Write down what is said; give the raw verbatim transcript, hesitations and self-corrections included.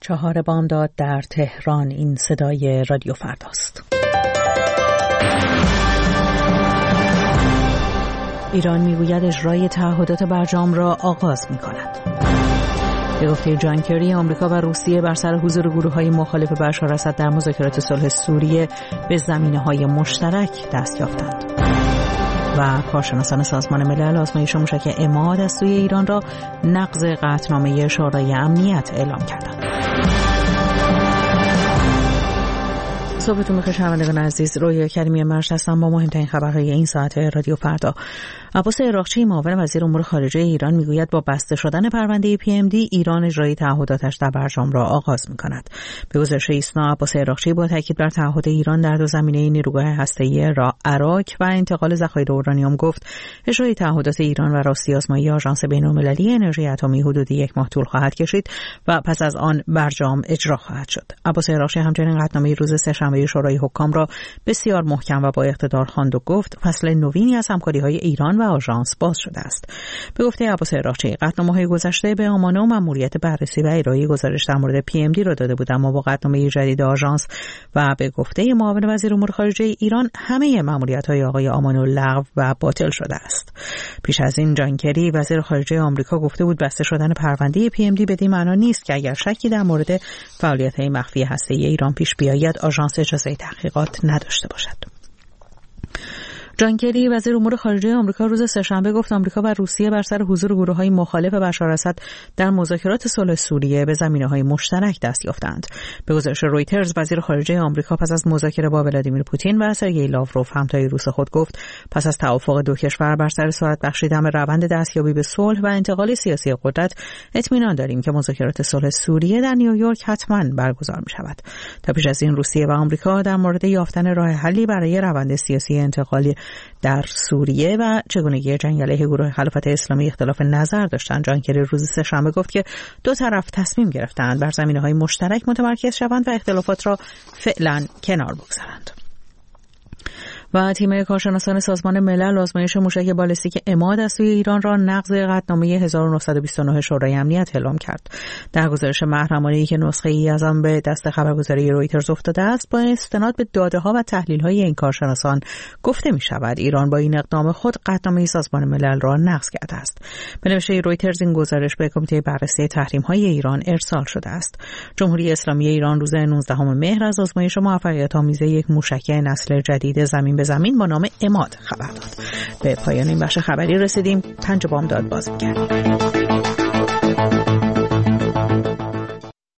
چهار بامداد در تهران. این صدای رادیو فرداست. ایران میگوید اجرای تعهدات برجام را آغاز می‌کند. به گفته جان کری، آمریکا و روسیه بر سر حضور گروه‌های مخالف بشار اسد در مذاکرات صلح سوریه به زمینه‌های مشترک دست یافتند. و کارشناسان سازمان ملل آزمایش موشک عماد از سوی ایران را نقض قطعنامه شورای امنیت اعلام کردند. صبحتون بخیر شنوندگان عزیز، رویا کریمی مرش هستم با مهمترین خبرهای این ساعت رادیو فردا. عباس عراقچی معاون وزیر امور خارجه ایران میگوید با بسته شدن پرونده پی ام دی ایران اجرای تعهداتش در برجام را آغاز می‌کند. به گزارش ایسنا، عباس عراقچی با تاکید بر تعهد ایران در دو زمینه نیروگاه هسته‌ای را عراق و انتقال ذخایر اورانیوم گفت اجرای تعهدات ایران و راستی‌آزمایی آژانس بین‌المللی انرژی اتمی حدود یک ماه طول خواهد کشید و پس از آن برجام اجرا خواهد شد. عباس عراقچی همچنین قطعنامه روز سه‌شنبه شورای حکام را بسیار محکم و با اقتدار خواند و گفت فصل نوینی از همکاری‌های ایران و آژانس باز شده است. به گفته عباس عراقچی، قطعنامه‌های گذشته به امانه و مأموریت بررسی و ارائه گزارش در مورد پی ام دی را داده بود، اما با قطعنامه جدید آژانس و به گفته معاون وزیر امور خارجه ایران همه مأموریت‌های آقای آمانو لغو و باطل شده است. پیش از این جان کری وزیر خارجه آمریکا گفته بود بسته شدن پرونده پی ام دی بدین معنا نیست که اگر شکی در مورد فعالیت‌های مخفی هسته‌ای ایران پیش بیاید آژانس اجازه تحقیقات نداشته باشد. جان کری وزیر امور خارجه آمریکا روز سه‌شنبه گفت آمریکا و روسیه بر سر حضور گروه‌های مخالف بشار اسد در مذاکرات صلح سوریه به زمینه‌های مشترک دست یافتند. به گزارش رویترز، وزیر خارجه آمریکا پس از مذاکره با ولادیمیر پوتین و سرگئی لاوروف همتای روس خود گفت پس از توافق دو کشور بر سر سرعت بخشیدن به روند دستیابی به صلح و انتقال سیاسی قدرت اطمینان داریم که مذاکرات صلح سوریه در نیویورک حتماً برگزار می‌شود. تا پیش از این روسیه و آمریکا در مورد یافتن راه حلی برای روند سیاسی انتقالی در سوریه و چگونگی جنگ علیه گروه خلافت اسلامی اختلاف نظر داشتند. جان کری روز سه‌شنبه گفت که دو طرف تصمیم گرفتند بر زمینه‌های مشترک متمرکز شوند و اختلافات را فعلا کنار بگذارند. و تیم کارشناسان سازمان ملل آزمایش موشک بالستیک عماد از سوی ایران را نقض قطعنامه هزار و نهصد و بیست و نه شورای امنیت اعلام کرد. در گزارش محرمانه‌ای که نسخه‌ای از آن به دست خبرگزاری رویترز افتاده است، با استناد به داده‌ها و تحلیل‌های این کارشناسان گفته می‌شود ایران با این اقدام خود قطعنامه سازمان ملل را نقض کرده است. به نوشته رویترز این گزارش به کمیته بررسی تحریم‌های ایران ارسال شده است. جمهوری اسلامی ایران روز نوزدهم مهر از آزمایش موفقیت‌آمیز یک موشک نسل جدید زمین به زمین با نام عماد خبر داد. به پایان این بخش خبری رسیدیم. پنج بامداد باز می‌گردیم.